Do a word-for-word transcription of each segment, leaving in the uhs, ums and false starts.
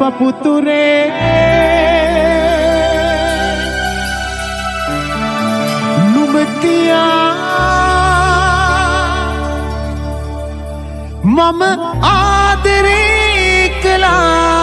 පපුතුරේ නුඹතියා මම ආදරේ කළා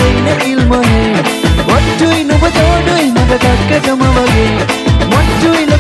What do you know?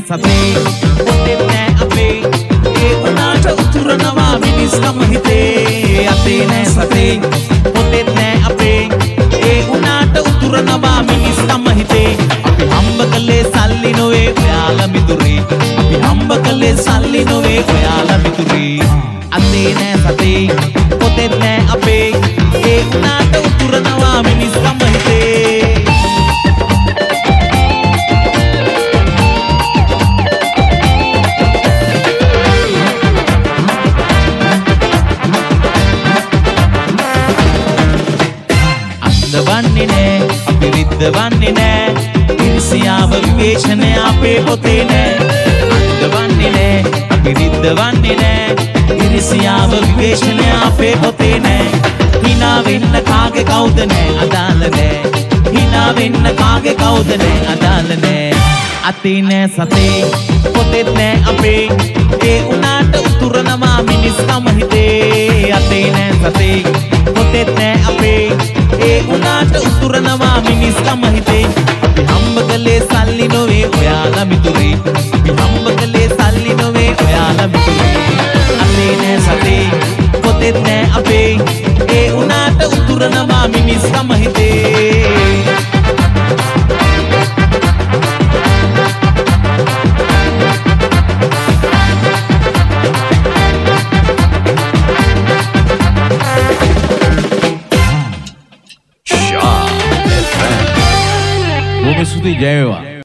සතේ පොතෙත් නෑ අපේ ඒ උනාට උතුරනවා මිනිස්කම හිතේ අතේ නෑ සතේ පොතෙත් නෑ අපේ ඒ උනාට උතුරනවා මිනිස්කම හිතේ අපි හම්බ කළේ සල්ලි නොවේ ඔයාලා මිතුරේ අපි හම්බ කළේ සල්ලි නොවේ ඔයාලා මිතුරේ අතේ නෑ සතේ පොතෙත් නෑ අපේ ඒ උනාට උතුරනවා මිනිස්කම හිතේ වන්නේ නෑ අපි රිද්ද වන්නේ නෑ ඉරිසියාව විවේචනය අපේ පොතේ නෑ අන්ද වන්නේ නෑ අපි රිද්ද වන්නේ නෑ ඉරිසියාව විවේචනය අපේ පොතේ නෑ හිනා වෙන්න කාගේ කවුද නෑ අදාළ නෑ හිනා වෙන්න කාගේ කවුද නෑ අදාළ නෑ අතේ නෑ සතේ පොතෙත් නෑ අපේ ඒ උනාට උතුරනවා මිනිස්කම හිතේ අතේ නෑ සතේ පොතෙත් නෑ අපේ ඒ උනාට උතුරනවා මිනිස්කම හිතේ අපි හම්බ කළේ සල්ලි නොවේ ඔයාලා මිතුරේ අපි හම්බ කළේ සල්ලි නොවේ ඔයාලා මිතුරේ අතේ නෑ සතේ පොතෙත් නෑ අපේ ඒ උනාට උතුරනවා මිනිස්කම හිතේ Bom, isso de